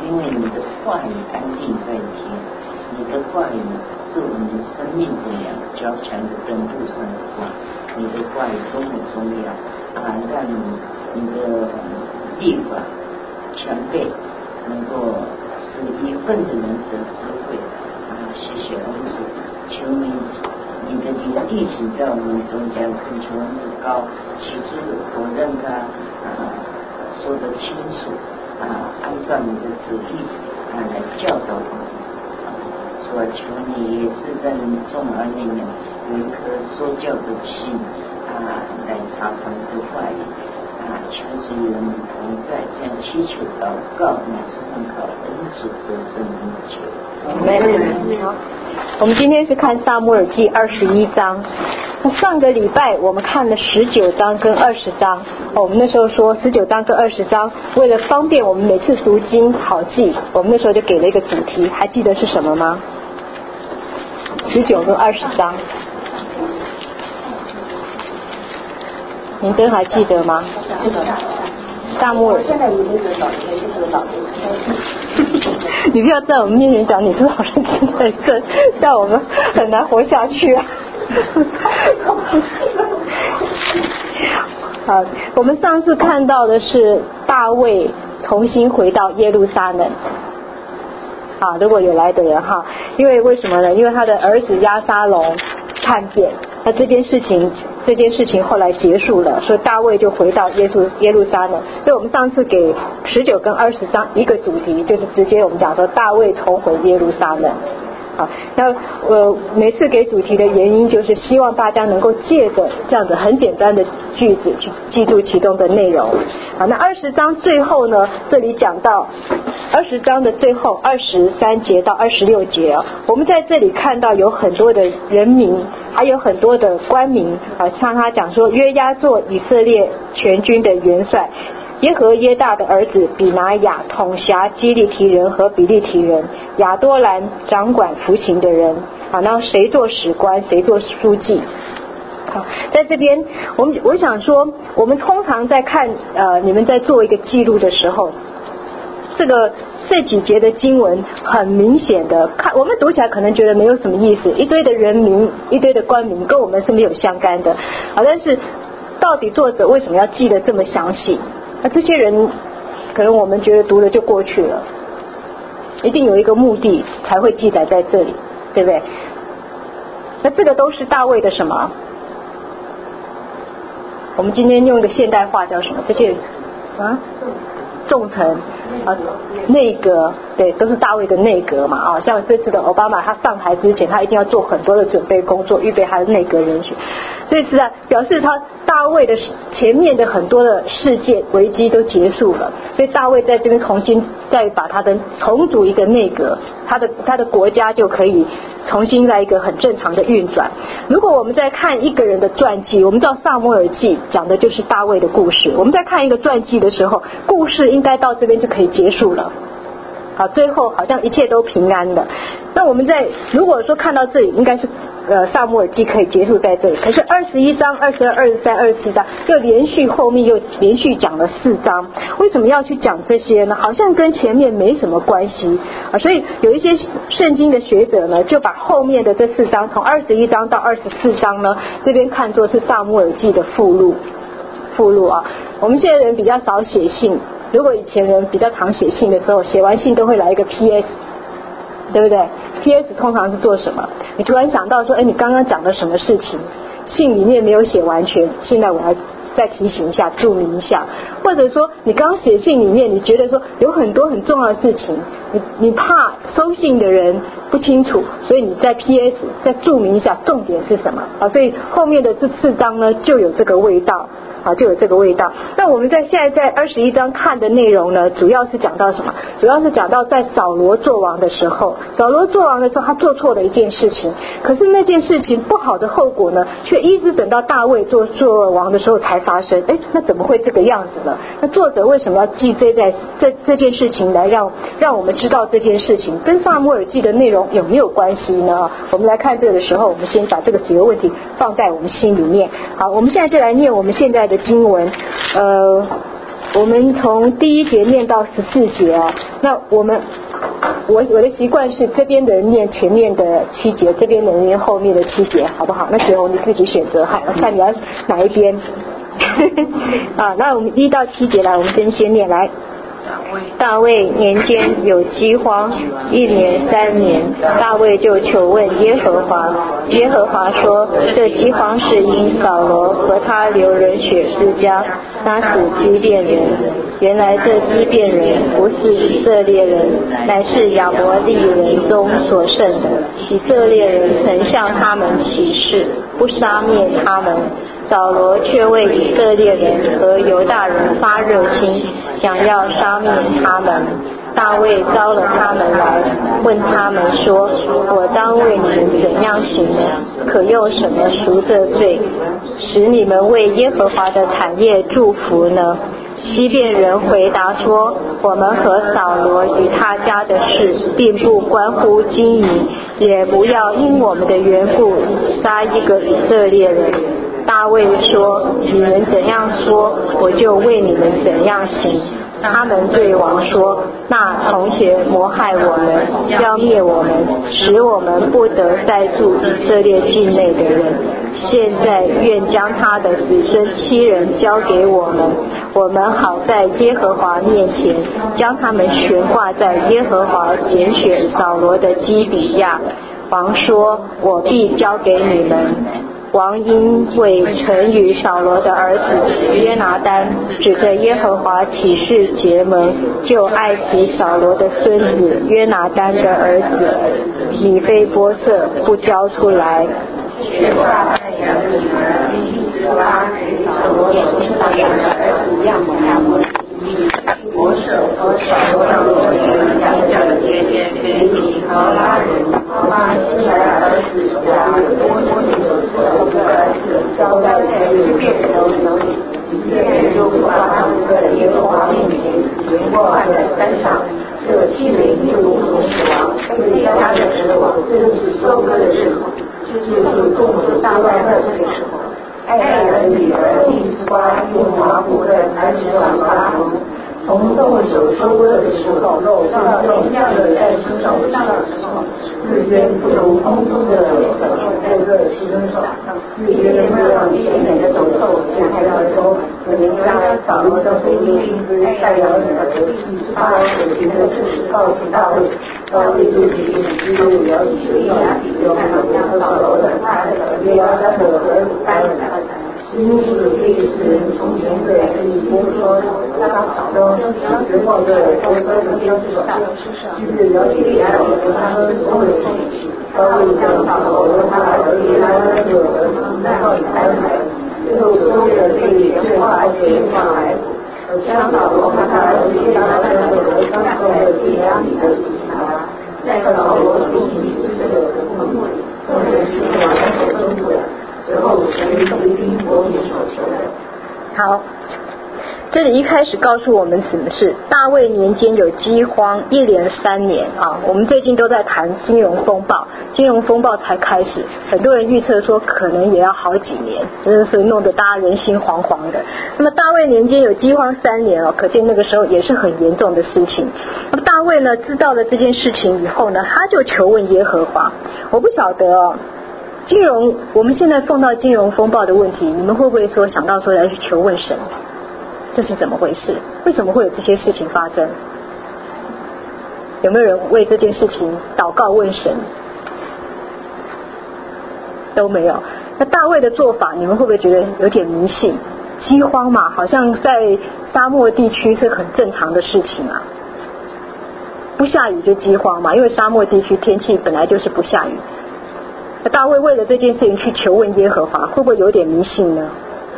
因为你的话语安定在天，你的话语是我们生命的粮，交强的灯路上的光。你的话语多么重要啊！让你的立法强备，能够使一份的人得智慧啊！谢谢恩主，求你的地址在我们中间，恳求恩主高起初的我让他说得清楚啊，按照你的旨意来教导我们。主啊，求你也是在你众儿里面有一颗说教的心来查访这话语求主与我们同在，这样祈求祷告，乃是奉靠恩主的圣名求。 我们今天是看撒母耳记21章。那上个礼拜我们看了19章跟20章，我们那时候说19章跟20章为了方便我们每次读经好记，我们那时候就给了一个主题，还记得是什么吗？19跟20章，您真还记得吗？撒母耳，你不要在我们面前讲你是老师的证，让我们很难活下去啊。好，我们上次看到的是大卫重新回到耶路撒冷。好，如果有来的人哈，因为为什么呢？因为他的儿子押沙龙叛变，那这件事情后来结束了，所以大卫就回到耶路撒冷。所以我们上次给19跟20章一个主题，就是直接我们讲说大卫重回耶路撒冷。好，那每次给主题的原因就是希望大家能够借着这样子很简单的句子去记住其中的内容。好，那20章最后呢，这里讲到20章的最后23节到26节我们在这里看到有很多的人民，还有很多的官民像他讲说约押做以色列全军的元帅，耶和耶大的儿子比拿雅统辖基利提人和比利提人，亚多兰掌管服刑的人然后谁做史官，谁做书记。好，在这边我想说，我们通常在看你们在做一个记录的时候，这几节的经文很明显的看，我们读起来可能觉得没有什么意思，一堆的人民，一堆的官民，跟我们是没有相干的。好，但是到底作者为什么要记得这么详细？那这些人可能我们觉得读了就过去了，一定有一个目的才会记载在这里，对不对？那这个都是大卫的什么？我们今天用一个现代化叫什么？这些重臣内阁，对，都是大卫的内阁嘛像这次的奥巴马他上台之前，他一定要做很多的准备工作，预备他的内阁人选。这次表示他大卫的前面的很多的事件危机都结束了，所以大卫在这边重新再把他的重组一个内阁，他的国家就可以重新来一个很正常的运转。如果我们在看一个人的传记，我们知道撒母耳记讲的就是大卫的故事，我们在看一个传记的时候，故事应该到这边就可以结束了。好，最后好像一切都平安了。那我们如果说看到这里，应该是撒母耳记可以结束在这里。可是21章、22、23、24章后面又连续讲了4章，为什么要去讲这些呢？好像跟前面没什么关系所以有一些圣经的学者呢，就把后面的这4章，从21章到24章呢，这边看作是撒母耳记的附录我们现在人比较少写信，如果以前人比较常写信的时候，写完信都会来一个 PS， 对不对？ PS 通常是做什么？你突然想到说你刚刚讲的什么事情，信里面没有写完全，现在我来再提醒一下，注明一下。或者说你刚写信里面，你觉得说有很多很重要的事情，你怕收信的人不清楚，所以你在 PS 再注明一下重点是什么所以后面的这4章呢就有这个味道那我们现在在21章看的内容呢，主要是讲到什么？主要是讲到在扫罗作王的时候，他做错了一件事情，可是那件事情不好的后果呢，却一直等到大卫做王的时候才发生。那怎么会这个样子呢？那作者为什么要记这件事情来让我们知道这件事情跟撒母耳记的内容有没有关系呢？我们来看这个的时候，我们先把这个几个问题放在我们心里面。好，我们现在就来念我们现在的经文。 我们从第1节念到14节啊，那我的习惯是这边的人念前面的7节，这边的人念后面的7节，好不好？那雪红你自己选择，好，看你要哪一边。啊，那我们1到7节来，我们先念来。大卫年间有饥荒，1年3年，大卫就求问耶和华。耶和华说，这饥荒是因扫罗和他流人血之家杀死基遍人。原来这基遍人不是以色列人，乃是亚摩利人中所剩的。以色列人曾向他们起誓，不杀灭他们。扫罗却为以色列人和犹大人发热心，想要杀灭他们。大卫招了他们来，问他们说，我当为你们怎样行呢？可用什么赎这罪，使你们为耶和华的产业祝福呢？西遍人回答说，我们和扫罗与他家的事并不关乎经营，也不要因我们的缘故杀一个以色列人。大卫说，你们怎样说，我就为你们怎样行。他们对王说，那从前谋害我们，要灭我们，使我们不得再住以色列境内的人，现在愿将他的子孙7人交给我们，我们好在耶和华面前将他们悬挂在耶和华拣选扫罗的基比亚。王说，我必交给你们。王因为曾与扫罗的儿子约拿单指着耶和华起誓结盟，就爱惜扫罗的孙子约拿单的儿子米非波设，不交出来。 却把太阳的女儿利拉与扫罗所生的两个儿子亚摩利波设和扫罗的两个姐姐给米和拉人，把西来儿子亚波所生的儿子交在基遍人手里。以色列人就把他们在耶和华面前悬挂在山上。这7人就如同死亡，被他的死亡正是收割的日子，就是种植大麦的时候。爱的女儿利斯巴用麻布的男子长发从动手收割的时候，到同样的在手上的时候，日间不如空中的在这牺牲手，日间不让前面的走兽下开的时候，人家扫罗的飞兵太阳女儿利斯巴所行的事告诉大卫，大卫就决定只有了解利亚比就看到将扫罗的他的约拿单的和单的。因为这4人从前对波说，他扫罗人望着波说的标志上，就是了解利亚和他们所有的事情，大卫将扫罗和他儿子约拿单的儿子带到台来，最后所有的被全化解放来。将扫罗和他儿子约拿单的儿子当作了利亚米的刑罚，在扫罗所以这个坟墓里，众人是王所生的。 好，这里一开始告诉我们什么事？大卫年间有饥荒，1连3年啊。我们最近都在谈金融风暴，金融风暴才开始，很多人预测说可能也要好几年，所以弄得大家人心惶惶的。那么大卫年间有饥荒3年哦，可见那个时候也是很严重的事情。那么大卫呢，知道了这件事情以后呢，他就求问耶和华。我不晓得哦。金融，我们现在碰到金融风暴的问题，你们会不会说想到说来去求问神？这是怎么回事？为什么会有这些事情发生？有没有人为这件事情祷告问神？都没有。那大卫的做法，你们会不会觉得有点迷信？饥荒嘛，好像在沙漠地区是很正常的事情啊。不下雨就饥荒嘛，因为沙漠地区天气本来就是不下雨。那大卫为了这件事情去求问耶和华，会不会有点迷信呢？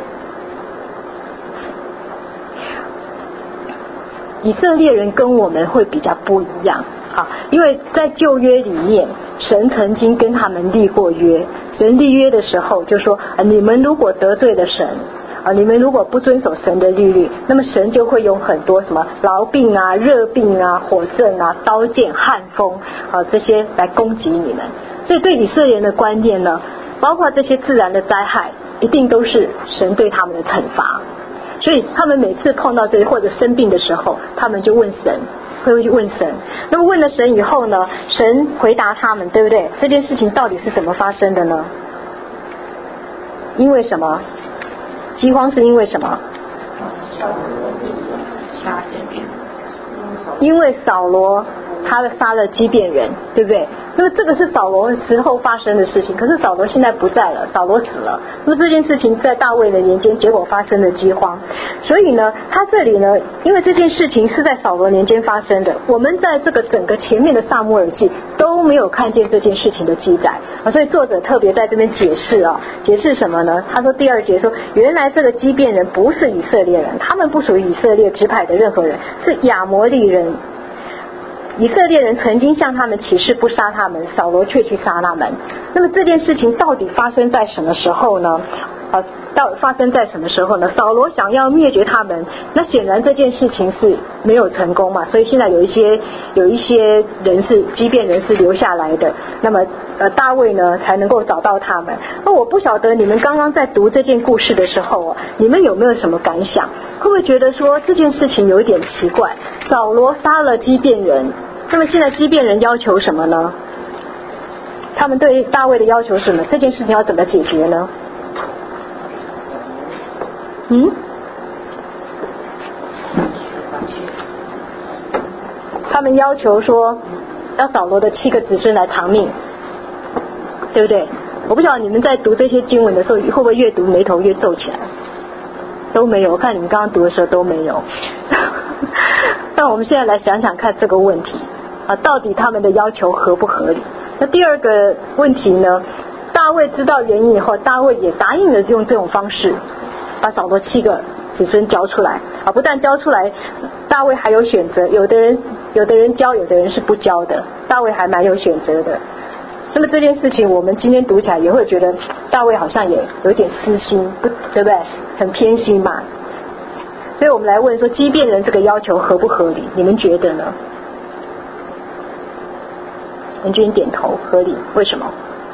以色列人跟我们会比较不一样啊，因为在旧约里面，神曾经跟他们立过约。神立约的时候就说，你们如果得罪了神啊，你们如果不遵守神的律例，那么神就会用很多什么痨病啊、热病啊、火症啊、刀剑、旱风啊这些来攻击你们。所以对以色列人的观念呢，包括这些自然的灾害，一定都是神对他们的惩罚。 所以他们每次碰到这些或者生病的时候，他们就问神，会去问神。那么问了神以后呢，神回答他们，对不对？这件事情到底是怎么发生的呢？因为什么？饥荒是因为什么？因为扫罗他杀了基遍人，对不对？那么这个是扫罗时候发生的事情，可是扫罗现在不在了，扫罗死了。那么这件事情在大卫的年间，结果发生了饥荒。所以呢，他这里呢，因为这件事情是在扫罗年间发生的，我们在这个整个前面的撒母耳记都没有看见这件事情的记载啊，所以作者特别在这边解释啊，解释什么呢？他说第2节说，原来这个基遍人不是以色列人，他们不属于以色列支派的任何人，是亚摩利人。以色列人曾经向他们起誓不杀他们，扫罗却去杀他们。那么这件事情到底发生在什么时候呢？发生在什么时候呢？扫罗想要灭绝他们，那显然这件事情是没有成功嘛，所以现在有一些人是基遍人是留下来的，那么大卫呢才能够找到他们。那我不晓得你们刚刚在读这件故事的时候你们有没有什么感想？会不会觉得说这件事情有一点奇怪？扫罗杀了基遍人，那么现在基遍人要求什么呢？他们对大卫的要求是什么？这件事情要怎么解决呢？他们要求说要扫罗的7个子孙来偿命，对不对？我不晓得你们在读这些经文的时候会不会越读眉头越皱起来？都没有，我看你们刚刚读的时候都没有。那我们现在来想想看这个问题到底他们的要求合不合理？那第2个问题呢，大卫知道原因以后，大卫也答应了用这种方式把扫罗7个子孙交出来不但交出来，大卫还有选择，有的人交，有的人是不交的，大卫还蛮有选择的。那么这件事情我们今天读起来也会觉得大卫好像也有点私心，对不对？很偏心嘛。所以我们来问说基遍人这个要求合不合理？你们觉得呢？文君点头，合理。为什么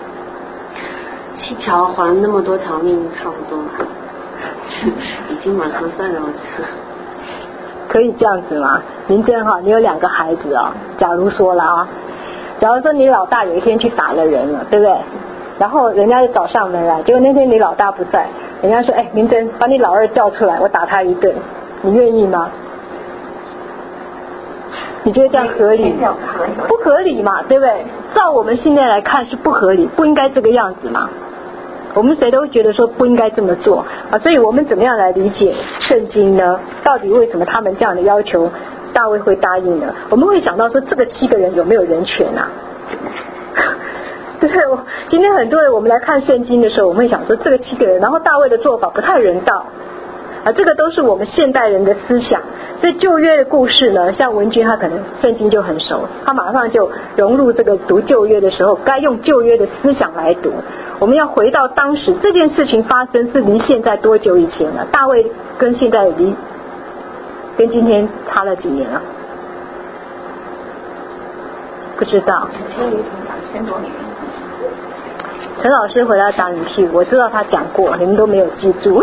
？7条还那么多条命差不多了，已经蛮合算了，我觉得。 可以这样子吗？明真你有2个孩子假如说了假如说你老大有一天去打了人了，对不对？然后人家就找上门来，结果那天你老大不在，人家说明真把你老2叫出来，我打他一顿，你愿意吗？你觉得这样合理？不合理嘛，对不对？照我们现在来看是不合理，不应该这个样子嘛。我们谁都觉得说不应该这么做所以我们怎么样来理解圣经呢？到底为什么他们这样的要求大卫会答应呢？我们会想到说这个7个人有没有人权对，今天很多人我们来看圣经的时候，我们会想说这个7个人，然后大卫的做法不太人道这个都是我们现代人的思想。所以旧约的故事呢，像文君他可能圣经就很熟，他马上就融入这个读旧约的时候该用旧约的思想来读。我们要回到当时这件事情发生是离现在多久以前了？大卫跟现在跟今天差了几年了？不知道。2000多年。陈老师回来打你屁股，我知道他讲过，你们都没有记住。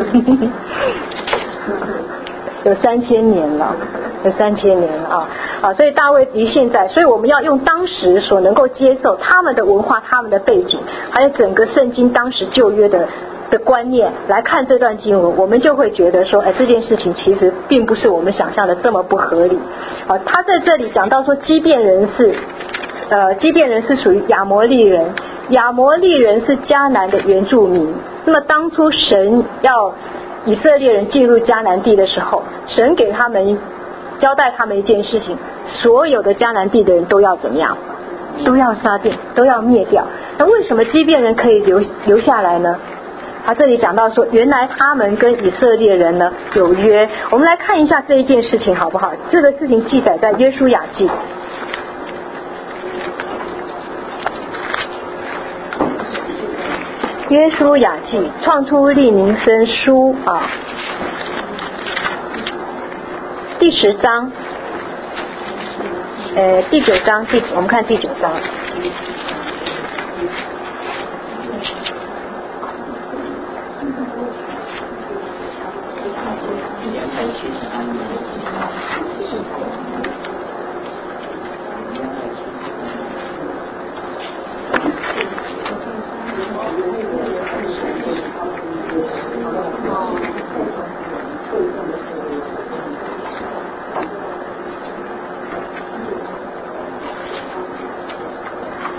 有3000年了，有3000年了所以大卫离现在，所以我们要用当时所能够接受他们的文化、他们的背景，还有整个圣经当时旧约的观念来看这段经文，我们就会觉得说这件事情其实并不是我们想象的这么不合理他在这里讲到说基遍人是属于亚摩利人，亚摩利人是迦南的原住民。那么当初神要以色列人进入迦南地的时候，神给他们交代他们一件事情，所有的迦南地的人都要怎么样？都要杀掉，都要灭掉。那为什么基遍人可以留下来呢？他这里讲到说，原来他们跟以色列人呢有约。我们来看一下这一件事情好不好？这个事情记载在约书亚记。约书亚记，创出利民生书第10章，第9章，我们看第9章。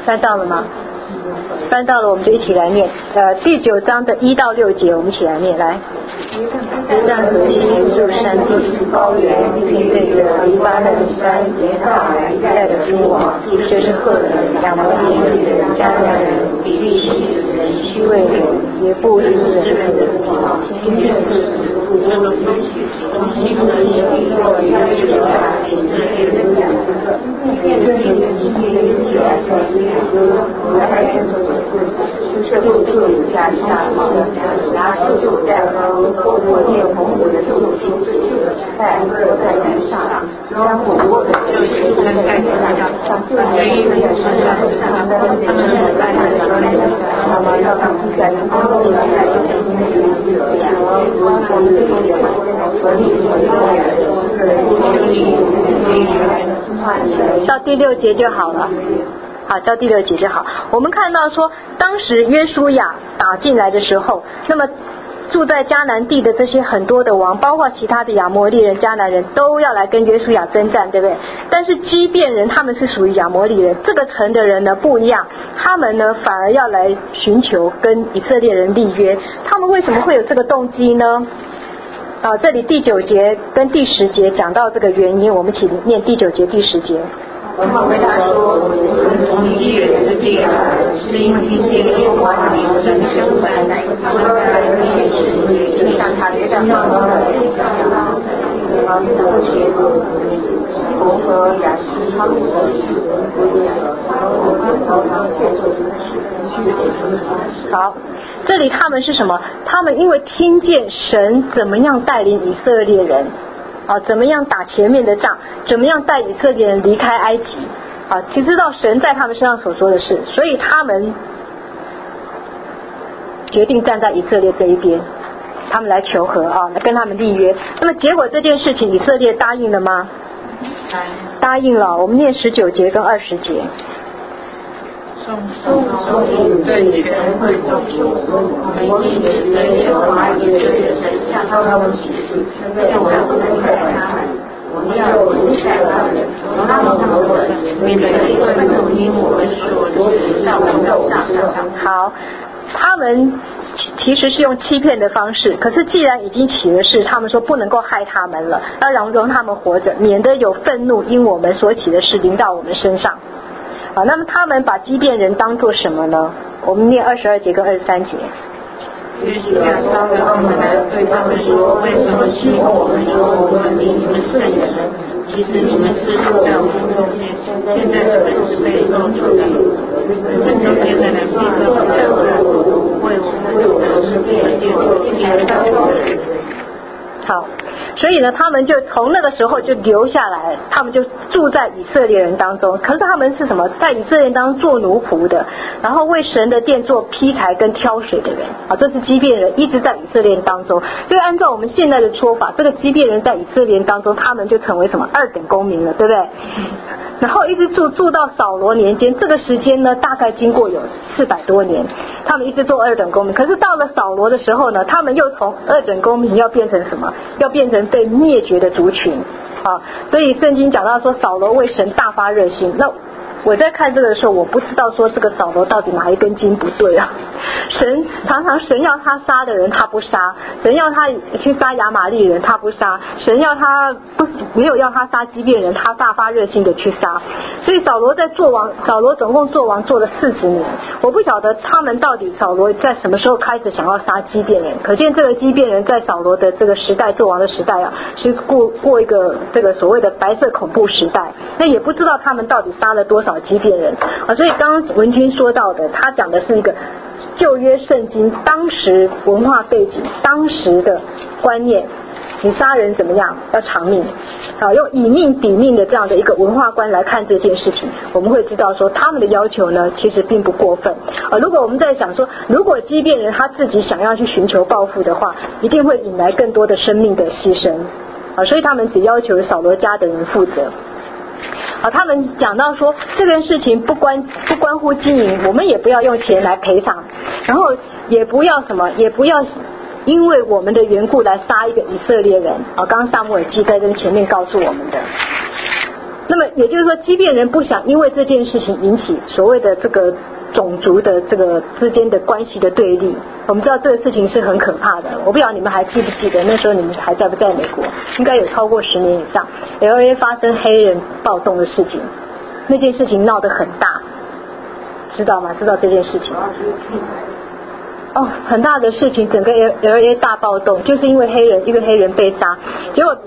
翻到了吗？翻到了，我们就一起来念。第9章的1到6节，我们一起来念。来，约旦河西入山地高原，并对着黎巴嫩山沿大海一带的诸王，就是赫人、亚摩利人、迦南人、比利洗人、希未人、耶布斯人、新约是不多的东西，新的耶利若约是大以色列人讲的，面对你的一切一来小心我们还是是不住下拿树在我念红我的树在山上，将我握的就是在上就在一个上他们在那么要他们在我们这种也到第6节就好了。好，到第6节就好。我们看到说，当时约书亚打进来的时候，那么住在迦南地的这些很多的王，包括其他的亚摩利人、迦南人，都要来跟约书亚征战，对不对？但是基遍人他们是属于亚摩利人，这个城的人呢不一样，他们呢反而要来寻求跟以色列人立约。他们为什么会有这个动机呢？这里第9节跟第10节讲到这个原因，我们一起念第9节、第10节。 我们回答说，我们从基远之地来，是因听见耶和华你们的声声来，我们来历史就像他的上伯和雅西他们好，这里他们是什么？他们因为听见神怎么样带领以色列人怎么样打前面的仗，怎么样带以色列人离开埃及其实知道神在他们身上所说的事，所以他们决定站在以色列这一边，他们来求和来跟他们立约。那么结果这件事情以色列答应了吗？答应了。我们念19节跟20节。 众对全会众我们一直在耶和华以色列神向他们起誓，愿我不能害他们，我们要留下他们，他们和我免得一个众因我们所知道的肉上。 好，他们其实是用欺骗的方式，可是既然已经起了誓，他们说不能够害他们了，要容他们活着，免得有愤怒因我们所起的事临到我们身上。那么他们把基遍人当作什么呢？我们念22节跟23节。 约书亚召了他们来对他们说，为什么欺哄我们说我们离你们甚远呢？其实你们是住在我们中间，现在是本是被造就的，我们中间的人必得在我的为我们的是被建造的人。 好，所以呢他们就从那个时候就留下来，他们就住在以色列人当中。可是他们是什么？在以色列人当中做奴仆的，然后为神的殿做劈柴跟挑水的人这是基遍人一直在以色列人当中。所以按照我们现在的说法，这个基遍人在以色列人当中，他们就成为什么2等公民了，对不对？然后一直住到扫罗年间，这个时间呢大概经过有400多年，他们一直做2等公民。可是到了扫罗的时候呢，他们又从2等公民要变成什么？要变成被灭绝的族群所以圣经讲到说扫罗为神大发热心。那我在看这个的时候，我不知道说这个扫罗到底哪一根筋不对常常神要他杀的人他不杀，神要他去杀亚玛利人他不杀，神要他没有要他杀基遍人，他大发热心的去杀。所以扫罗总共做王做了40年。我不晓得他们到底扫罗在什么时候开始想要杀基遍人，可见这个基遍人在扫罗的这个时代做王的时代是过一个这个所谓的白色恐怖时代。那也不知道他们到底杀了多少基遍人所以刚刚文君说到的，他讲的是一个旧约圣经当时文化背景，当时的观念，你杀人怎么样？要偿命用以命抵命的这样的一个文化观来看这件事情，我们会知道说他们的要求呢其实并不过分如果我们在想说，如果基遍人他自己想要去寻求报复的话，一定会引来更多的生命的牺牲所以他们只要求扫罗家的人负责他们讲到说这件事情不关乎经营，我们也不要用钱来赔偿，然后也不要因为我们的缘故来杀一个以色列人刚刚撒母耳记在这前面告诉我们的。那么也就是说，即便人不想因为这件事情引起所谓的这个种族的这个之间的关系的对立，我们知道这个事情是很可怕的。我不晓得你们还记不记得那时候你们还在不在美国，应该有超过10年以上 LA 发生黑人暴动的事情，那件事情闹得很大，知道吗？知道这件事情哦，很大的事情，整个 LA 大暴动，就是因为一个黑人被杀，结果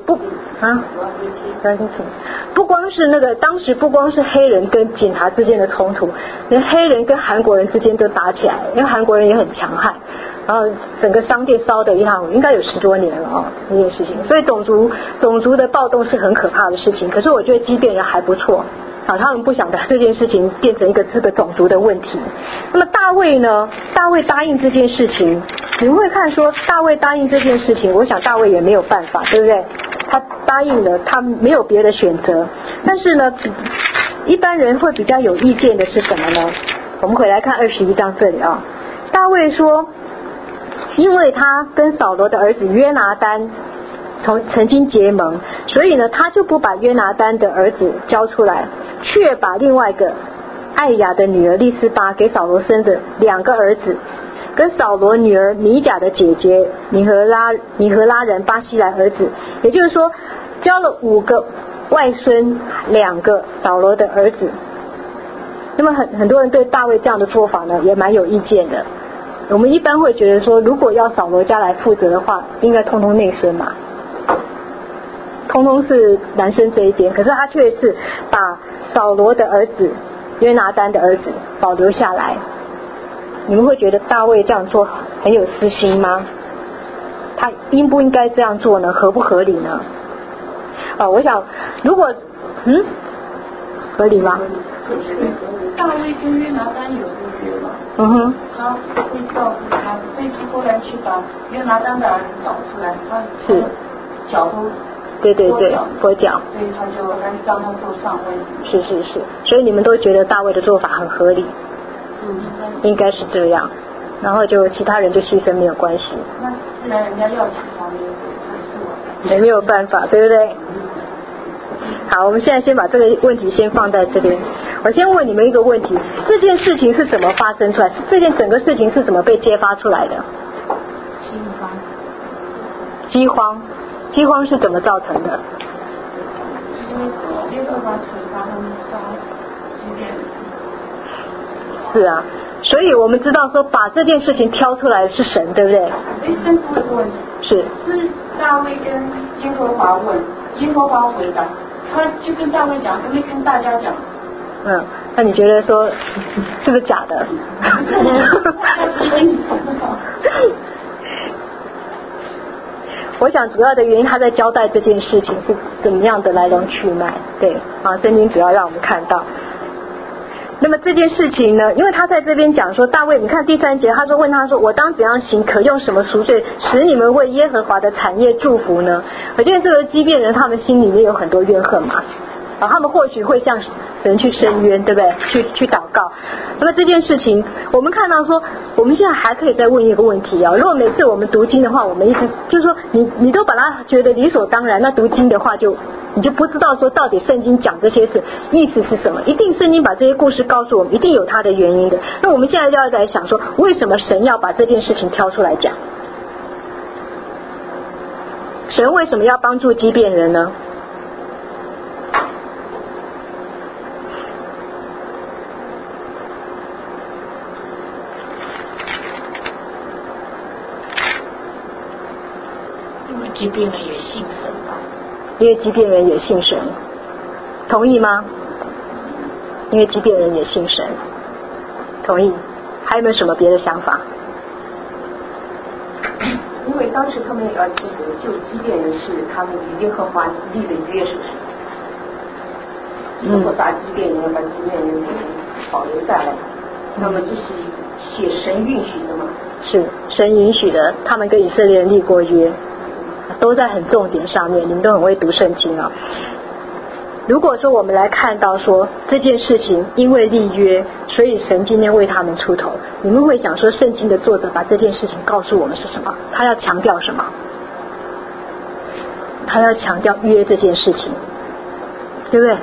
不光是那个当时不光是黑人跟警察之间的冲突，连黑人跟韩国人之间都打起来，因为韩国人也很强悍，然后整个商店烧得一塌糊涂，应该有10多年了啊，这件事情。所以种族的暴动是很可怕的事情，可是我觉得畸变人还不错啊，他们不想把这件事情变成这个种族的问题。那么大卫呢？大卫答应这件事情，你们会看说大卫答应这件事情，我想大卫也没有办法，对不对？他答应了，他没有别的选择。但是呢，一般人会比较有意见的是什么呢？我们回来看21章这里啊，大卫说，因为他跟扫罗的儿子约拿单曾经结盟，所以呢，他就不把约拿单的儿子交出来，却把另外一个艾雅的女儿利斯巴给扫罗生的2个儿子，跟扫罗女儿米甲的姐姐米和拉人巴西来儿子，也就是说交了5个外孙2个扫罗的儿子。那么很多人对大卫这样的做法呢也蛮有意见的。我们一般会觉得说，如果要扫罗家来负责的话，应该通通内孙嘛，通通是男生这一边，可是他却是把扫罗的儿子约拿单的儿子保留下来。你们会觉得大卫这样做很有私心吗？他应不应该这样做呢？合不合理呢？我想如果合理吗？ 大卫跟约拿单有约吗？他会照顾他，所以他后来去把约拿单的儿子找出来，他是脚都对跛脚， 所以他就让他做上位。 是，所以你们都觉得大卫的做法很合理，应该是这样，然后就其他人就牺牲没有关系。 那既然人家要其他人，还是我没有办法，对不对？好，我们现在先把这个问题先放在这边。我先问你们一个问题，这件事情是怎么发生出来？这件整个事情是怎么被揭发出来的？饥荒是怎么造成的？ 耶和华惩罚他们杀畸变人。 是啊，所以我们知道说把这件事情挑出来是神，对不对？ 但是我有个问题，是大卫跟耶和华问，耶和华回答，他就跟大卫讲，没跟大家讲。 那你觉得说是不是假的？我想主要的原因他在交代这件事情是怎么样的来龙去脉，对啊，圣经主要让我们看到。那么这件事情呢，因为他在这边讲说大卫，你看第3节他说问他说，我当怎样行，可用什么赎罪，使你们为耶和华的产业祝福呢？我觉得这个畸变人他们心里面有很多怨恨嘛，他们或许会向神去申冤，对不对？去祷告。那么这件事情我们看到说，我们现在还可以再问一个问题如果每次我们读经的话，我们一直就是说你都把它觉得理所当然，那读经的话你就不知道说到底圣经讲这些事意思是什么。一定圣经把这些故事告诉我们，一定有它的原因的。那我们现在就要来想说，为什么神要把这件事情挑出来讲？神为什么要帮助畸变人呢？ 畸变人也信神吧？ 因为畸变人也信神，同意吗？因为畸变人也信神，同意。还有没有什么别的想法？ 因为当时他们也要记得，就畸变人是他们与耶和华立的约，是不是？如果杀畸变人，要把畸变人保留下来，那么这是写神允许的嘛？ 是神允许的，他们跟以色列人立过约，都在很重点上面，你们都很会读圣经啊。如果说我们来看到说这件事情因为立约，所以神今天为他们出头，你们会想说圣经的作者把这件事情告诉我们是什么？他要强调什么？他要强调约这件事情，对不对？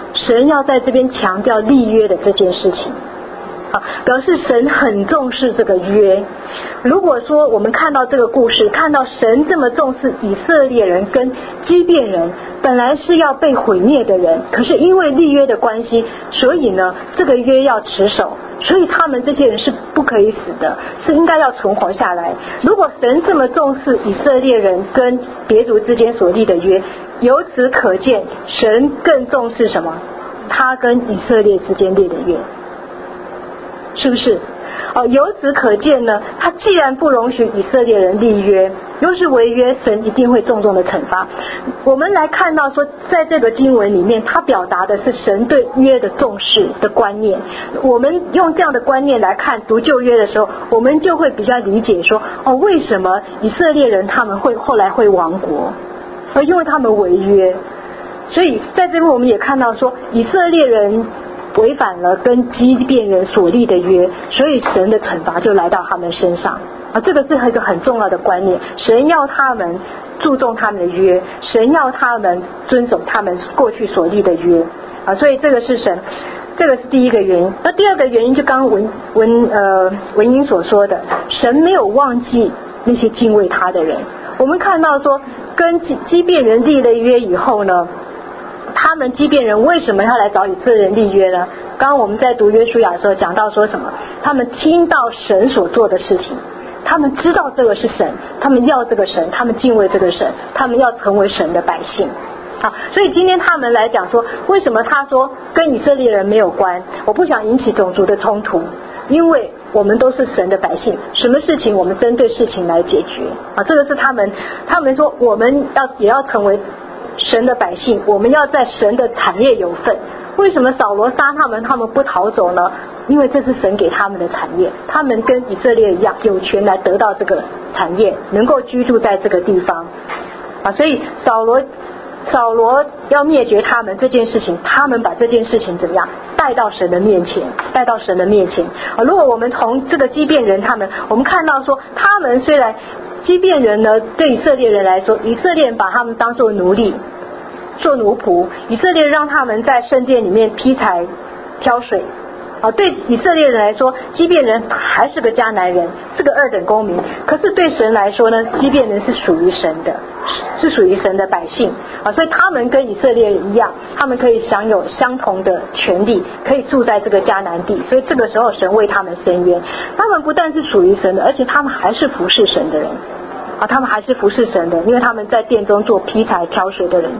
神要在这边强调立约的这件事情，表示神很重视这个约。如果说我们看到这个故事，看到神这么重视以色列人跟基遍人，本来是要被毁灭的人，可是因为立约的关系，所以呢这个约要持守，所以他们这些人是不可以死的，是应该要存活下来。如果神这么重视以色列人跟别族之间所立的约，由此可见神更重视什么？他跟以色列之间立的约，是不是？由此可见呢，他既然不容许以色列人立约，又是违约，神一定会重重的惩罚。我们来看到说，在这个经文里面，他表达的是神对约的重视的观念。我们用这样的观念来看读旧约的时候，我们就会比较理解说，为什么以色列人他们会后来会亡国，因为他们违约。所以在这边我们也看到说，以色列人违反了跟基遍人所立的约，所以神的惩罚就来到他们身上。这个是一个很重要的观念，神要他们注重他们的约，神要他们遵守他们过去所立的约，所以这个是神，这个是第一个原因。那第二个原因就刚刚文英所说的，神没有忘记那些敬畏他的人。我们看到说，跟基遍人立了约以后呢，他们基遍人为什么要来找以色列人立约呢？刚刚我们在读约书亚的时候讲到说什么？他们听到神所做的事情，他们知道这个是神，他们要这个神，他们敬畏这个神，他们要成为神的百姓。所以今天他们来讲说，为什么他说跟以色列人没有关？我不想引起种族的冲突，因为我们都是神的百姓，什么事情我们针对事情来解决。这个是他们说我们也要成为神的百姓，我们要在神的产业有份。为什么扫罗杀他们不逃走呢？因为这是神给他们的产业，他们跟以色列一样有权来得到这个产业，能够居住在这个地方。所以扫罗要灭绝他们这件事情，他们把这件事情怎么样带到神的面前。如果我们从这个基遍人我们看到说，他们虽然基遍人呢，对以色列人来说，以色列人把他们当作奴隶做奴仆，以色列让他们在圣殿里面劈柴挑水。对以色列人来说，基遍人还是个迦南人，是个二等公民。可是对神来说呢，基遍人是属于神的，是属于神的百姓。所以他们跟以色列人一样，他们可以享有相同的权利，可以住在这个迦南地。所以这个时候神为他们伸冤，他们不但是属于神的，而且他们还是服侍神的人。他们还是服侍神的，因为他们在殿中做劈柴挑水的人。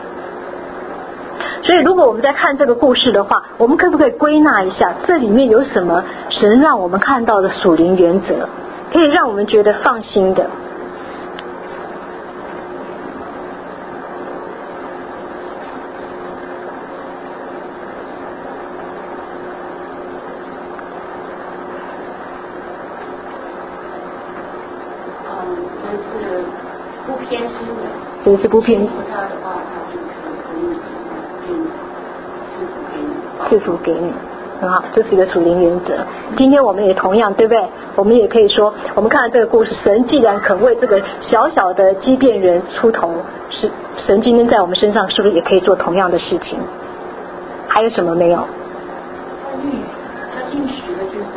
所以如果我们在看这个故事的话，我们可不可以归纳一下这里面有什么神让我们看到的属灵原则，可以让我们觉得放心的？这是不偏心的，赐福给你，很好，这是一个属灵原则。今天我们也同样，对不对？我们也可以说，我们看到这个故事，神既然肯为这个小小的基遍人出头，是神今天在我们身上是不是也可以做同样的事情？还有什么没有？ 他应许的就是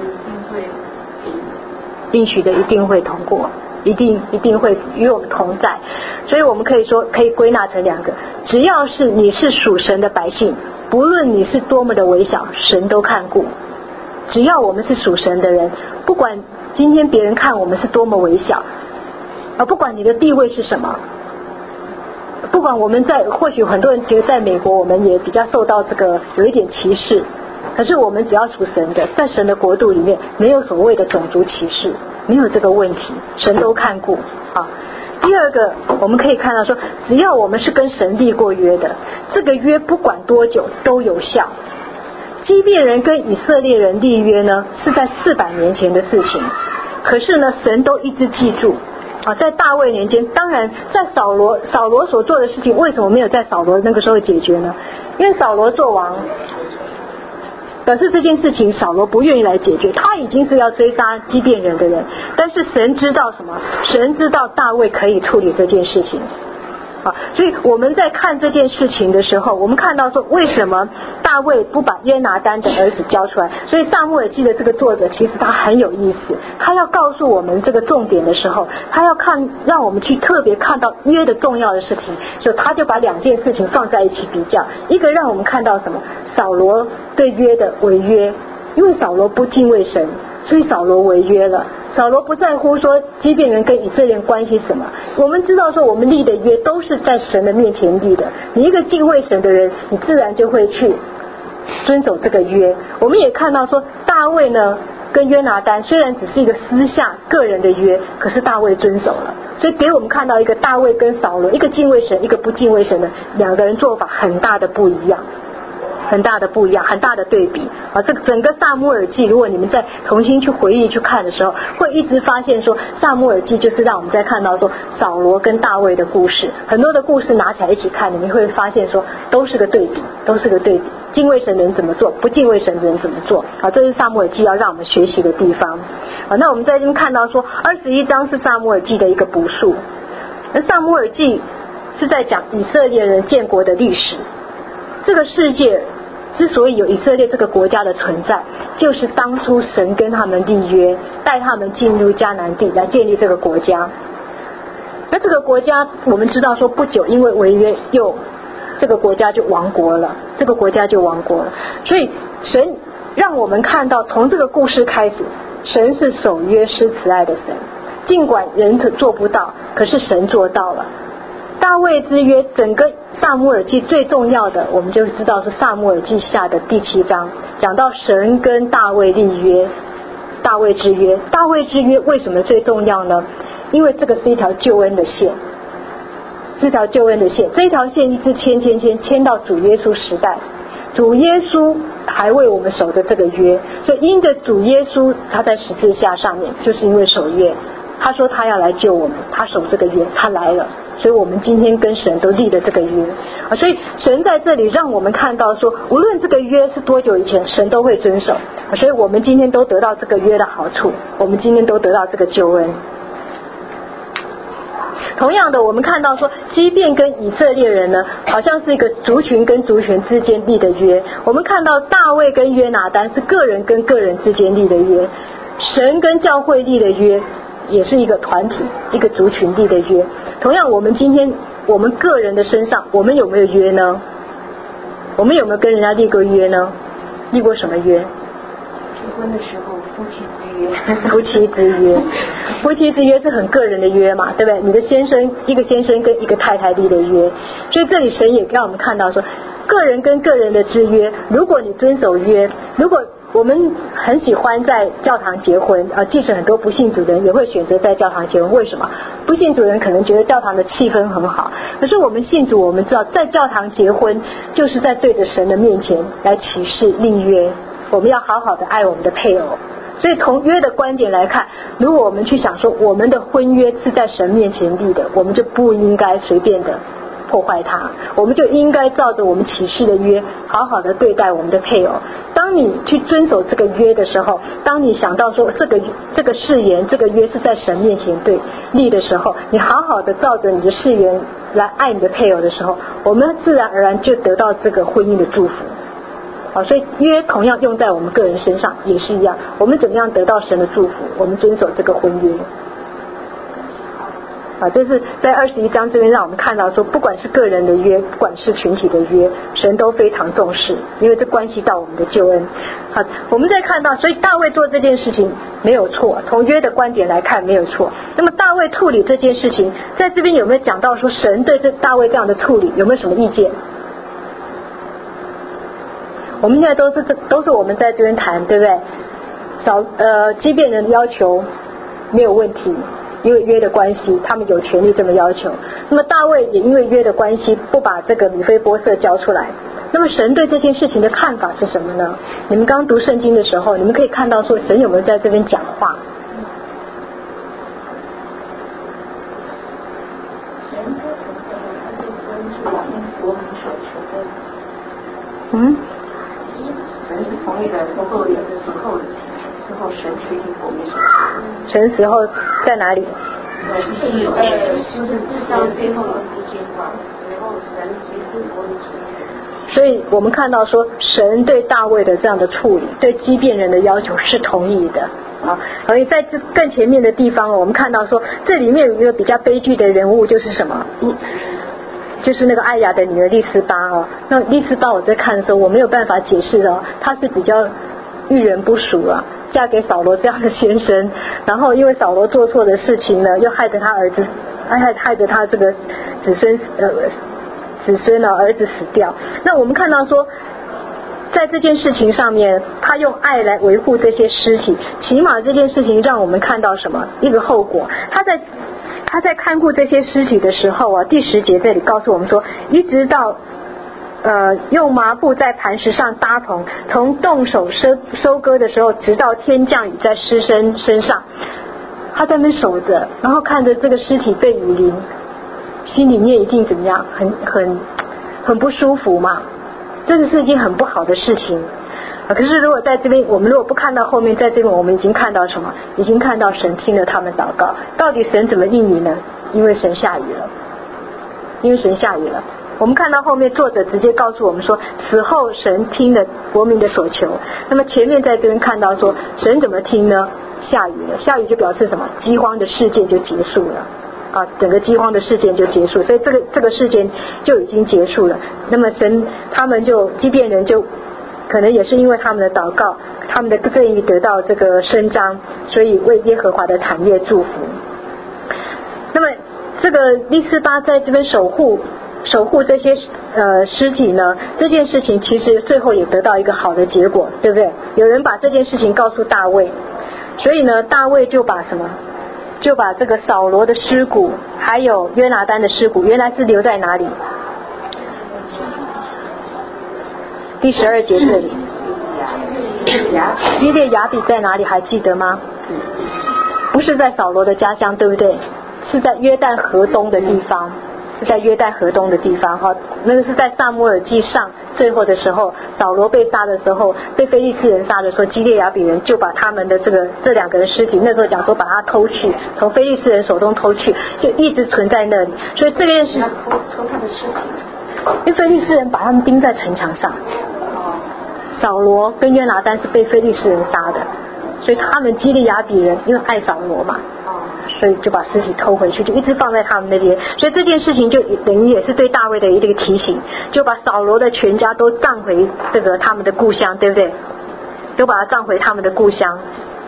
应许的一定会通过，一定会与我们同在。所以我们可以说，可以归纳成两个：只要是你是属神的百姓，不论你是多么的微小，神都看顾。只要我们是属神的人，不管今天别人看我们是多么微小，不管你的地位是什么，不管我们或许很多人觉得在美国我们也比较受到这个有一点歧视，可是我们只要属神的，在神的国度里面没有所谓的种族歧视，没有这个问题，神都看顾。第二个我们可以看到说，只要我们是跟神立过约的，这个约不管多久都有效。基遍人跟以色列人立约呢，是在400年前的事情，可是呢神都一直记住。在大卫年间，当然在扫罗所做的事情，为什么没有在扫罗那个时候解决呢？因为扫罗做王，表示这件事情扫罗不愿意来解决，他已经是要追杀基遍人的人，但是神知道什么？神知道大卫可以处理这件事情， 所以我们在看这件事情的时候，我们看到说为什么大卫不把约拿单的儿子交出来。所以撒母耳记的这个作者其实他很有意思，他要告诉我们这个重点的时候，他要让我们去特别看到约的重要的事情，所以他就把两件事情放在一起比较。一个让我们看到什么？扫罗对约的违约，因为扫罗不敬畏神，所以扫罗违约了。扫罗不在乎说基遍人跟以色列人关系什么，我们知道说我们立的约都是在神的面前立的，你一个敬畏神的人，你自然就会去遵守这个约。我们也看到说大卫呢跟约拿单虽然只是一个私下个人的约，可是大卫遵守了，所以给我们看到一个大卫跟扫罗，一个敬畏神一个不敬畏神的两个人做法很大的不一样，很大的不一样，很大的对比这个整个撒母耳记，如果你们再重新去回忆去看的时候，会一直发现说撒母耳记就是让我们在看到说扫罗跟大卫的故事，很多的故事拿起来一起看，你们会发现说都是个对比，都是个对比，敬畏神的人怎么做，不敬畏神的人怎么做这是撒母耳记要让我们学习的地方那我们在这边看到说21章是撒母耳记的一个补述，那撒母耳记是在讲以色列人建国的历史。这个世界之所以有以色列这个国家的存在，就是当初神跟他们立约，带他们进入迦南地来建立这个国家。那这个国家我们知道说不久因为违约这个国家就亡国了，这个国家就亡国了。所以神让我们看到从这个故事开始，神是守约施慈爱的神，尽管人做不到，可是神做到了。大卫之约，整个撒母耳记最重要的我们就知道是撒母耳记下的第7章，讲到神跟大卫立约，大卫之约。大卫之约为什么最重要呢？因为这个是一条救恩的线，是一条救恩的线，这一条线一直牵到主耶稣时代，主耶稣还为我们守着这个约，所以因着主耶稣他在十字架上面，就是因为守约，他说他要来救我们，他守这个约，他来了，所以我们今天跟神都立了这个约所以神在这里让我们看到说无论这个约是多久以前，神都会遵守所以我们今天都得到这个约的好处，我们今天都得到这个救恩。同样的我们看到说基遍跟以色列人呢，好像是一个族群跟族群之间立的约。我们看到大卫跟约拿单是个人跟个人之间立的约，神跟教会立的约也是一个团体一个族群立的约。同样我们今天我们个人的身上，我们有没有约呢？我们有没有跟人家立过约呢？立过什么约？ 结婚的时候夫妻之约。 夫妻之约，夫妻之约是很个人的约嘛，对不对？你的先生，一个先生跟一个太太立的约。所以这里神也让我们看到说个人跟个人的之约，如果你遵守约，如果我们很喜欢在教堂结婚即使很多不信主的人也会选择在教堂结婚。为什么？不信主的人可能觉得教堂的气氛很好，可是我们信主，我们知道在教堂结婚就是在对着神的面前来起誓立约，我们要好好的爱我们的配偶。所以从约的观点来看，如果我们去想说我们的婚约是在神面前立的，我们就不应该随便的破坏它，我们就应该照着我们起誓的约好好的对待我们的配偶。当你去遵守这个约的时候，当你想到说这个誓言这个约是在神面前对立的时候，你好好的照着你的誓言来爱你的配偶的时候，我们自然而然就得到这个婚姻的祝福所以约同样用在我们个人身上也是一样，我们怎么样得到神的祝福？我们遵守这个婚约这是在21章这边让我们看到说，不管是个人的约，不管是群体的约，神都非常重视，因为这关系到我们的救恩我们再看到，所以大卫做这件事情没有错，从约的观点来看没有错。那么大卫处理这件事情，在这边有没有讲到说神对这大卫这样的处理有没有什么意见？我们现在都是我们在这边谈，对不对？基遍人的要求没有问题，因为约的关系他们有权利这么要求。那么大卫也因为约的关系不把这个米非波设交出来。那么神对这件事情的看法是什么呢？你们刚读圣经的时候，你们可以看到说神有没有在这边讲话？ 神是同意的，之后神确定我们所求。 神时候在哪里？ 14章最后的一句话，时候神提出我的主。 所以我们看到说，神对大卫的这样的处理，对畸变人的要求是同意的啊。所以在这更前面的地方，我们看到说，这里面有一个比较悲剧的人物，就是什么？就是那个艾雅的女儿利斯巴啊。那利斯巴我在看的时候，我没有办法解释哦，她是比较遇人不淑啊，嫁给扫罗这样的先生，然后因为扫罗做错的事情呢，又害得他儿子，害得他这个子孙儿子死掉。那我们看到说，在这件事情上面，他用爱来维护这些尸体，起码这件事情让我们看到什么？一个后果。他在看顾这些尸体的时候啊，第10节这里告诉我们说，一直到用麻布在磐石上搭棚，从动手收割的时候，直到天降雨在尸身上，他在那边守着，然后看着这个尸体被雨淋，心里面一定怎么样？很不舒服嘛，这个是一件很不好的事情。可是如果在这边，我们如果不看到后面，在这边我们已经看到什么？已经看到神听了他们祷告。到底神怎么应允呢？因为神下雨了，因为神下雨了。我们看到后面作者直接告诉我们说，此后神听了国民的所求。那么前面在这边看到说，神怎么听呢？下雨了，下雨就表示什么？饥荒的事件就结束了啊，整个饥荒的事件就结束，所以这个事件就已经结束了。那么他们就畸变人就可能也是因为他们的祷告，他们的正义得到这个伸张，所以为耶和华的产业祝福。那么这个利斯巴在这边守护这些尸体呢，这件事情其实最后也得到一个好的结果，对不对？有人把这件事情告诉大卫，所以呢，大卫就把什么？就把这个扫罗的尸骨还有约拿单的尸骨，原来是留在哪里？第12节这里，基列雅比在哪里？还记得吗？不是在扫罗的家乡，对不对？是在约旦河东的地方，是在约旦河东的地方哈。那个是在撒母耳记上最后的时候，扫罗被杀的时候，被非利士人杀的时候，基列雅比人就把他们的这两个人尸体，那时候讲说把他偷去，从非利士人手中偷去，就一直存在那里。所以这件事， 偷他的尸体， 因为非利士人把他们钉在城墙上。扫罗跟约拿单是被非利士人杀的，所以他们基利雅比人因为爱扫罗嘛，所以就把尸体偷回去，就一直放在他们那边。所以这件事情就等于也是对大卫的一个提醒，就把扫罗的全家都葬回他们的故乡，对不对？都把他葬回他们的故乡。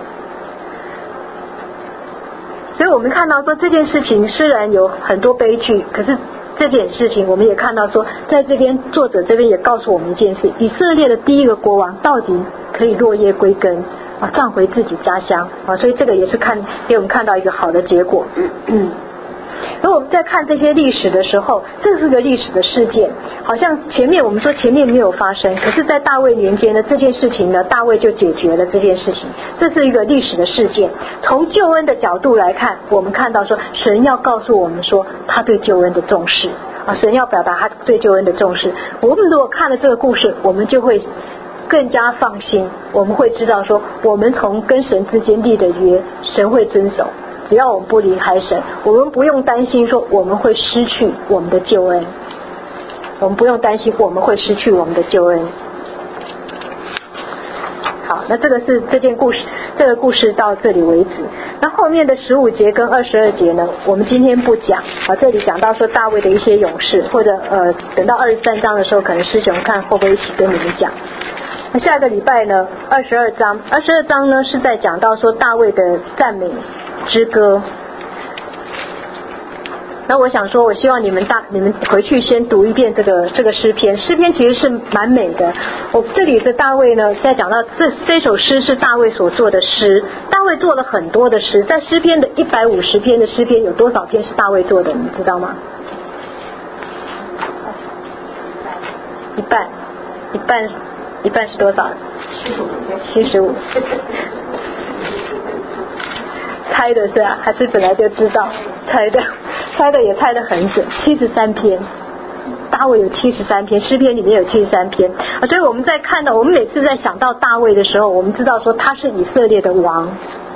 所以我们看到说这件事情虽然有很多悲剧，可是这件事情我们也看到说，在这边作者这边也告诉我们一件事，以色列的第一个国王到底可以落叶归根啊，葬回自己家乡啊，所以这个也是给我们看到一个好的结果。而我们在看这些历史的时候，这是个历史的事件，好像前面我们说前面没有发生，可是在大卫年间呢，这件事情呢，大卫就解决了这件事情，这是一个历史的事件。从救恩的角度来看，我们看到说神要告诉我们说他对救恩的重视啊，神要表达他对救恩的重视。我们如果看了这个故事，我们就会更加放心，我们会知道说我们从跟神之间立的约，神会遵守。只要我们不离开神，我们不用担心说我们会失去我们的救恩，我们不用担心我们会失去我们的救恩。好，那这个是这个故事到这里为止。那后面的15节跟22节呢，我们今天不讲啊。这里讲到说大卫的一些勇士，或者等到23章的时候，可能师兄看会不会一起跟你们讲。那下个礼拜呢，22章呢是在讲到说大卫的赞美之歌。那我想说，我希望你们回去先读一遍这个诗篇。诗篇其实是蛮美的。我这里的大卫呢，在讲到这首诗是大卫所做的诗。大卫做了很多的诗，在诗篇的150篇的诗篇，有多少篇是大卫做的？你知道吗？一半是多少？75。猜的是啊，还是本来就知道？猜的也猜得很准，73篇。大卫有73篇，诗篇里面有73篇啊。所以我们在看到，我们每次在想到大卫的时候，我们知道说他是以色列的王，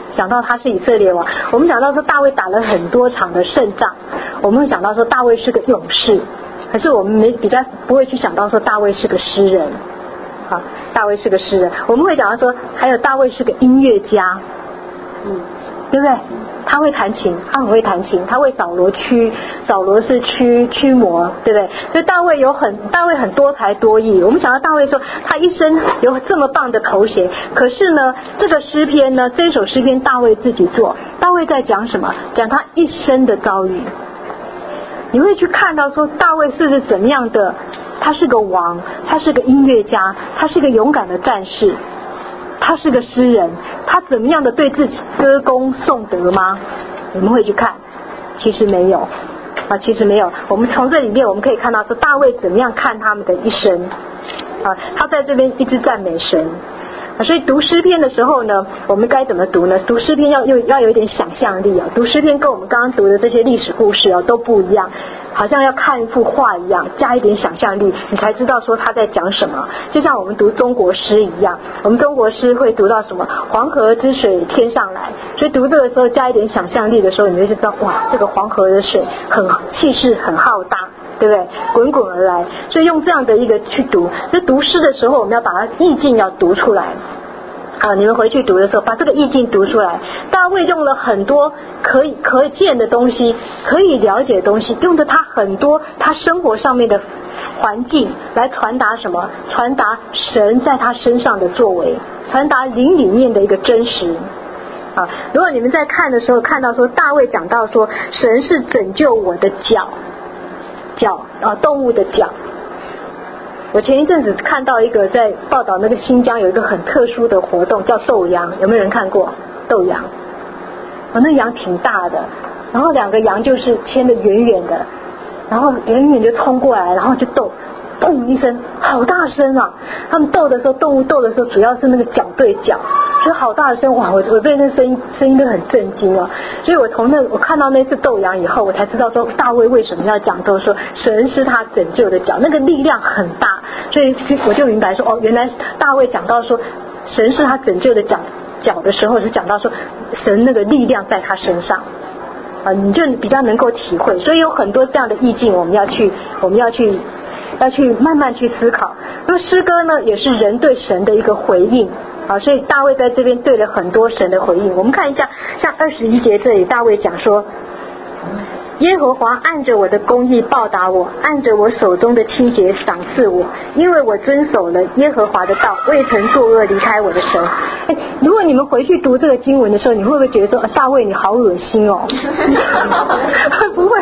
想到他是以色列王，我们想到说大卫打了很多场的胜仗，我们会想到说大卫是个勇士，可是我们比较不会去想到说大卫是个诗人。好，大卫是个诗人，我们会讲到说还有大卫是个音乐家，对不对？他会弹琴，他很会弹琴，他为扫罗是驱魔，对不对？所以大卫很多才多艺。我们想到大卫说他一生有这么棒的头衔，可是呢这个诗篇呢，这首诗篇大卫自己做，大卫在讲什么？讲他一生的遭遇。你会去看到说大卫是不是怎么样的，他是个王，他是个音乐家，他是个勇敢的战士，他是个诗人，他怎么样的对自己歌功颂德吗？我们会去看，其实没有其实没有。我们从这里面我们可以看到说大卫怎么样看他们的一生他在这边一直赞美神所以读诗篇的时候呢，我们该怎么读呢？读诗篇要有一点想象力读诗篇跟我们刚刚读的这些历史故事都不一样，好像要看一幅画一样，加一点想象力，你才知道说他在讲什么。就像我们读中国诗一样，我们中国诗会读到什么黄河之水天上来，所以读这个时候加一点想象力的时候，你就知道哇，这个黄河的水很气势很浩大，对不对？滚滚而来。所以用这样的一个去读，所以读诗的时候我们要把它意境要读出来你们回去读的时候把这个意境读出来。大卫用了很多可见的东西，可以了解的东西，用的他很多他生活上面的环境来传达什么？传达神在他身上的作为，传达灵里面的一个真实如果你们在看的时候看到说大卫讲到说神是拯救我的脚动物的脚。我前一阵子看到一个在报道那个新疆有一个很特殊的活动叫斗羊，有没有人看过斗羊？那羊挺大的，然后两个羊就是牵得远远的，然后远远就冲过来，然后就斗，砰一声，好大声他们斗的时候，动物斗的时候主要是那个脚对脚，所以好大声哇！我被那声音都很震惊所以我看到那次斗羊以后，我才知道说大卫为什么要讲到说神是他拯救的脚，那个力量很大，所以我就明白说原来大卫讲到说神是他拯救的脚的时候，是讲到说神那个力量在他身上你就比较能够体会。所以有很多这样的意境我们要去慢慢去思考。那么诗歌呢也是人对神的一个回应所以大卫在这边对了很多神的回应。我们看一下像21节这里大卫讲说耶和华按着我的公义报答我，按着我手中的清洁赏赐我，因为我遵守了耶和华的道，未曾作恶离开我的神。如果你们回去读这个经文的时候，你会不会觉得说大卫你好恶心不会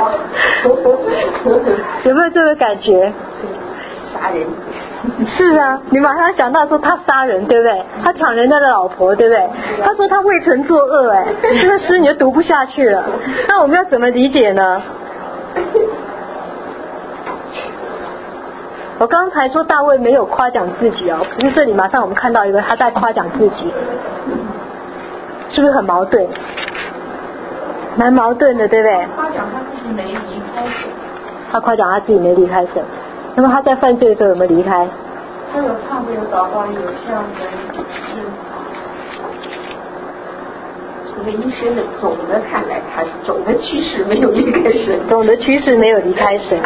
有没有这个感觉？ 杀人是你马上想到说他杀人，对不对？他抢人家的老婆，对不对？他说他未曾作恶这个诗你就读不下去了。那我们要怎么理解呢？我刚才说大卫没有夸奖自己可是这里马上我们看到一个他在夸奖自己，是不是很矛盾？蛮矛盾的，对不对？ 夸奖他自己没离开神， 他夸奖他自己没离开神，那么他在犯罪的时候有没有离开？ 他有唱歌有祷告有像人从医生的总的看来，他是总的趋势没有离开神， 总的趋势没有离开神。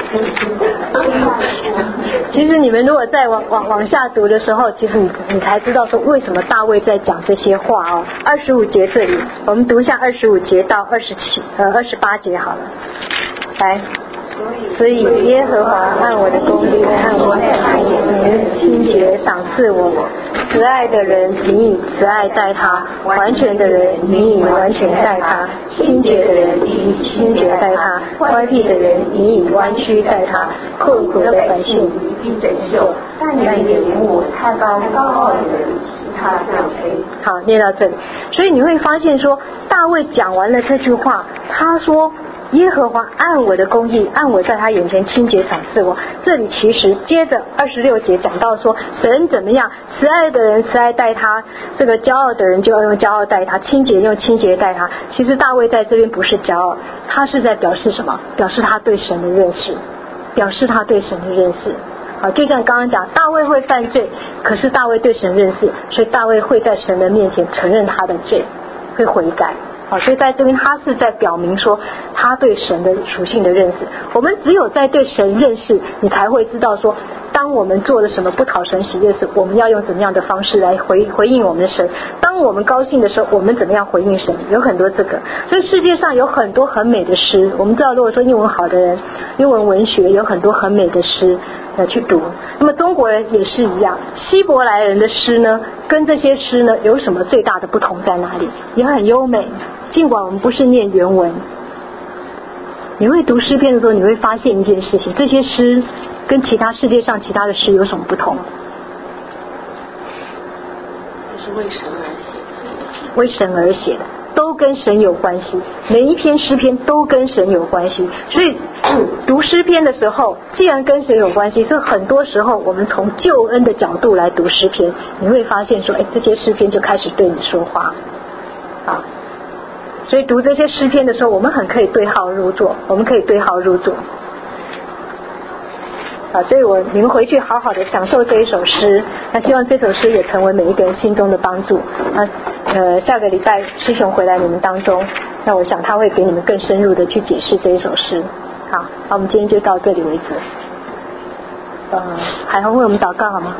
其实你们如果再往下读的时候，其实你才知道说为什么大卫在讲这些话25节这里，我们读一下25节到28节好了。来，所以耶和华按我的公义，按我的清洁赏赐我。慈爱的人，你以慈爱待他；完全的人，你以完全待他；清洁的人，你以清洁待他；歪僻的人，你以弯曲待他；困苦的百姓，你必拯救。但你怜我太高傲的人，他降卑。好，念到这里，所以你会发现说，大卫讲完了这句话，他说耶和华按我的公义，按我在他眼前清洁赏赐我。这里其实接着26节讲到说神怎么样，慈爱的人慈爱待他，这个骄傲的人就要用骄傲待他，清洁用清洁待他。其实大卫在这边不是骄傲，他是在表示什么？表示他对神的认识，表示他对神的认识就像刚刚讲大卫会犯罪，可是大卫对神认识，所以大卫会在神的面前承认他的罪会悔改。好，所以在这边他是在表明说他对神的属性的认识。我们只有在对神认识，你才会知道说当我们做了什么不讨神喜悦时，我们要用怎么样的方式来回应我们的神。当我们高兴的时候，我们怎么样回应神，有很多这个。所以世界上有很多很美的诗，我们知道如果说英文好的人，英文文学有很多很美的诗去读。那么中国人也是一样，希伯来人的诗呢跟这些诗呢有什么最大的不同在哪里？也很优美，尽管我们不是念原文。你会读诗篇的时候，你会发现一件事情，这些诗跟其他世界上其他的诗有什么不同？ 这是为神而写的， 为神而写的，都跟神有关系，每一篇诗篇都跟神有关系。所以读诗篇的时候，既然跟神有关系，所以很多时候我们从救恩的角度来读诗篇，你会发现说，这些诗篇就开始对你说话啊。所以读这些诗篇的时候，我们很可以对号入座，所以你们回去好好的享受这一首诗，那希望这首诗也成为每一个人心中的帮助。下个礼拜师兄回来你们当中，那我想他会给你们更深入的去解释这一首诗。好，那我们今天就到这里为止。海虹为我们祷告好吗？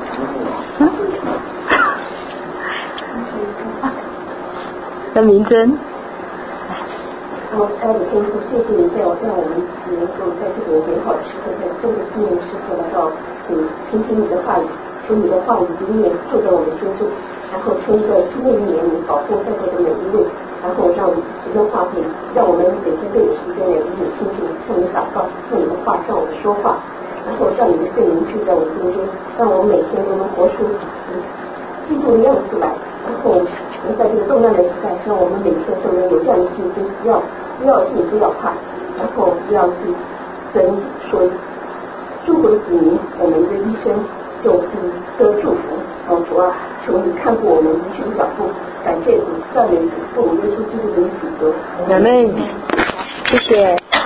那明真。 爱的天父，谢谢你让我们能够在这个美好的时刻，在这个新年的时刻来到倾听你的话语，求你的话语永远住在我们心中，然后从一个新的一年里保护在座的每一位，然后让时间话费，让我们每天都有时间来与你亲近，向你祷告，用你的话向我们说话，然后让你的圣灵住在我们心中，让我们每天都能活出基督的样式来，然后在这个动乱的时代，让我们每天都能有这样的信心，不要信，不要怕，然后只要是神所祝福的子民，我们的一生就得祝福。主啊，求你看顾我们一去的脚步，感谢主，赞美主，奉耶稣基督的名祈求。 阿们。谢谢。